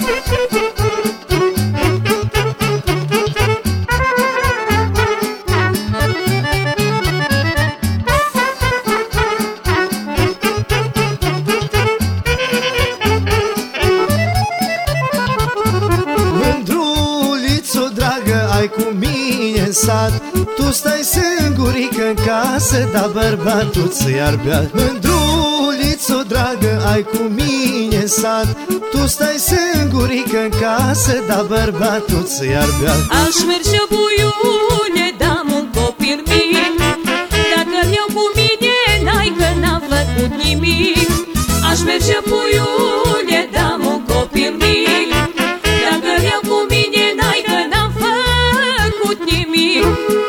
Mândrulițo dragă, ai cu mine în sat, tu stai singurică în casă, dar bărbatul ți iar beat. Mândrulițo dragă, ai cu mine în sat, tu stai singurică în casă, dar bărbatul ți iar beat. Aș merge, buiule, d-am un copil mic, dacă-l iau cu mine, n-ai că n-am făcut nimic. Aș merge, buiule, d-am un copil mic, dacă-l iau cu mine, n-ai că n-am făcut nimic.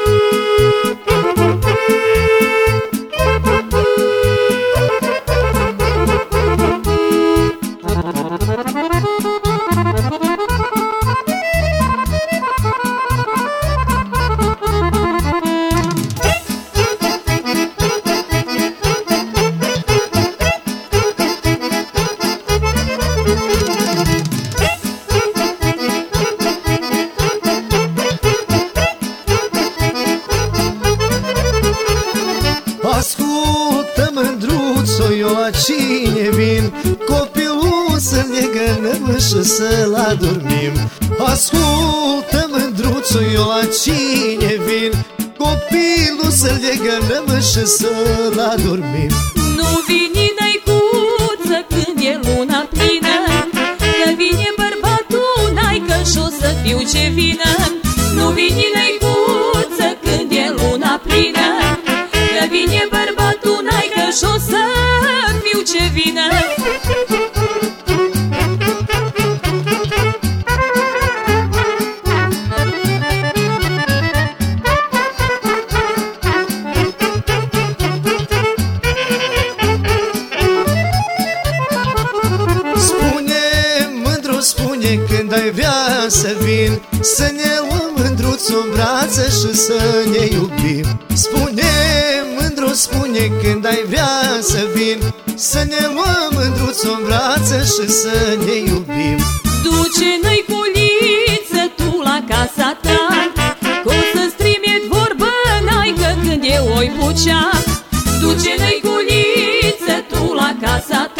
Ascultă, mândruțo, eu la cine vin, copilul să legănăm și să-l adormim. Ascultă, mândruțo, eu la cine vin, copilul să legănăm și să-l adormim. Nu vine, năicuță, când e luna plină, că vine bărbatul, n-ai că și-o să fiu ce vină. Nu vine, năicuță, când e luna plină, că vine bărbatul, n-ai că și-o să fiu ce vină. Spune, mândru, spune când ai vrea să vin, să ne luăm, mândruț, în brață și să ne iubim. Spune, mândru, spune când ai vrea să vin, să ne luăm, mândruț, în brață și să ne iubim. Duce, năiculiță, tu la casa ta, că o să-ți trimit vorbă, n-ai că când e oi buceac. Duce, năiculiță, tu la casa ta,